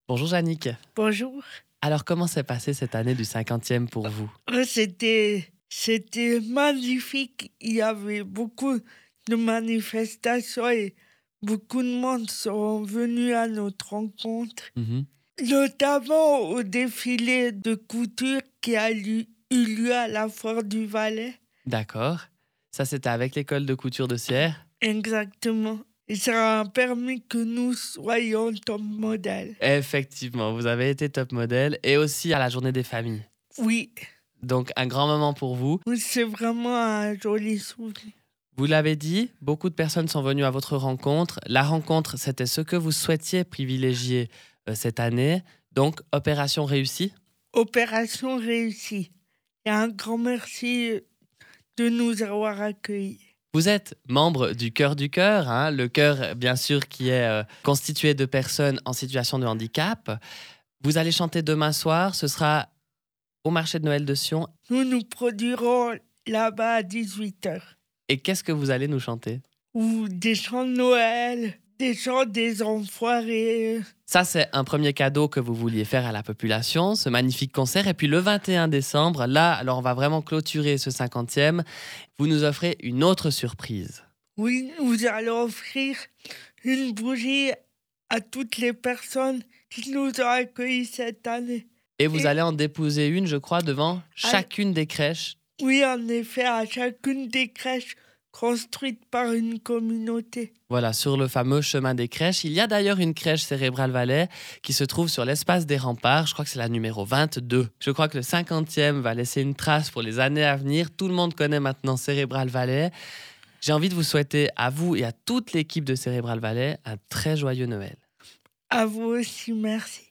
Bonjour Yannick. Bonjour. Alors comment s'est passée cette année du 50e pour vous? C'était magnifique. Il y avait beaucoup de manifestations et beaucoup de monde sont venus à notre rencontre, Mhm. notamment au défilé de couture qui eu lieu à la Foire du Valais. D'accord. Ça c'était avec l'école de couture de Sierre? Exactement. Et ça a permis que nous soyons top modèles. Effectivement, vous avez été top modèle et aussi à la journée des familles. Oui, Donc un grand moment pour vous. oui, c'est vraiment un joli souvenir. Vous l'avez dit, beaucoup de personnes sont venues à votre rencontre. La rencontre, c'était ce que vous souhaitiez privilégier cette année. Donc opération réussie. Opération réussie. Et un grand merci de nous avoir accueillis. Vous êtes membre du Cœur du Cœur, hein, le cœur bien sûr qui est constitué de personnes en situation de handicap. Vous allez chanter demain soir, ce sera au marché de Noël de Sion. Nous nous produirons là-bas à 18h. Et qu'est-ce que vous allez nous chanter? Ou des chants de Noël, des chants des enfoirés. Ça, c'est un premier cadeau que vous vouliez faire à la population, ce magnifique concert. Et puis le 21 décembre, là, alors on va vraiment clôturer ce 50e. Vous nous offrez une autre surprise. Oui, nous allons offrir une bougie à toutes les personnes qui nous ont accueillis cette année. Et vous Et- allez en dépouser une, je crois, devant chacune des crèches. Oui, en effet, à chacune des crèches construites par une communauté. Voilà, sur le fameux chemin des crèches. Il y a d'ailleurs une crèche Cérébral Valais qui se trouve sur l'espace des remparts. Je crois que c'est la numéro 22. Je crois que le 50e va laisser une trace pour les années à venir. Tout le monde connaît maintenant Cérébral Valais. J'ai envie de vous souhaiter à vous et à toute l'équipe de Cérébral Valais un très joyeux Noël. À vous aussi, merci.